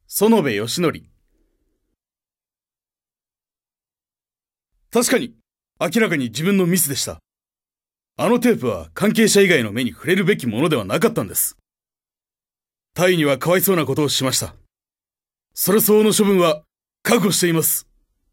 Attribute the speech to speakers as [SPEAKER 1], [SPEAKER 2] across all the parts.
[SPEAKER 1] 園部義則。確かに、明らかに自分のミスでした。あのテープは関係者以外の目に触れるべきものではなかったんです。大にはかわいそうなことをしました。それ相応の処分は覚悟しています。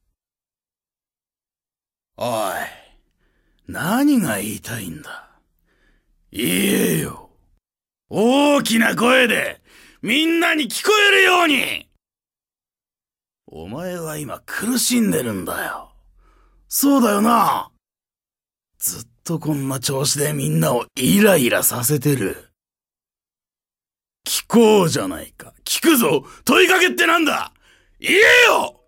[SPEAKER 2] おい、何が言いたいんだ。言えよ。大きな声でみんなに聞こえるように。お前は今苦しんでるんだよ。そうだよな。ずっとこんな調子でみんなをイライラさせてる。聞こうじゃないか。聞くぞ。問いかけってなんだ。言えよ。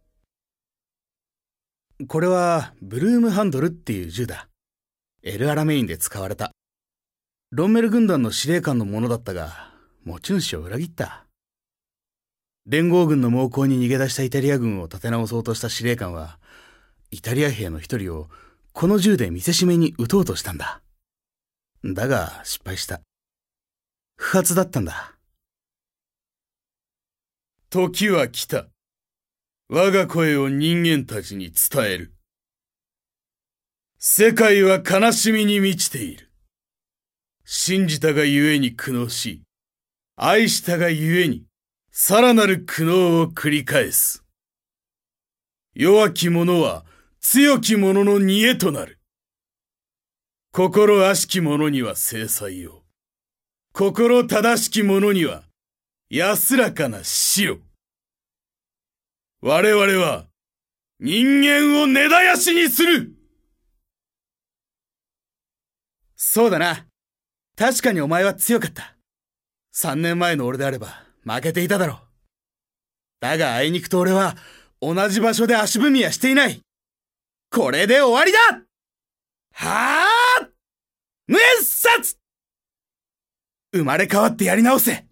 [SPEAKER 1] これはブルームハンドルっていう銃だ。エルアラメインで使われた。ロンメル軍団の司令官のものだったが、持ち主を裏切った。連合軍の猛攻に逃げ出したイタリア軍を立て直そうとした司令官は、イタリア兵の一人をこの銃で見せしめに撃とうとしたんだ。だが失敗した。不発だったんだ。
[SPEAKER 2] 時は来た。我が声を人間たちに伝える。世界は悲しみに満ちている。信じたがゆえに苦悩し、愛したがゆえにさらなる苦悩を繰り返す。弱き者は強き者の煮えとなる。心悪しき者には制裁を。心正しき者には安らかな死を。我々は人間を根絶やしにする。
[SPEAKER 1] そうだな。確かにお前は強かった。3年前の俺であれば負けていただろう。だがあいにくと俺は同じ場所で足踏みはしていない。これで終わりだ。はあ！滅殺！生まれ変わってやり直せ。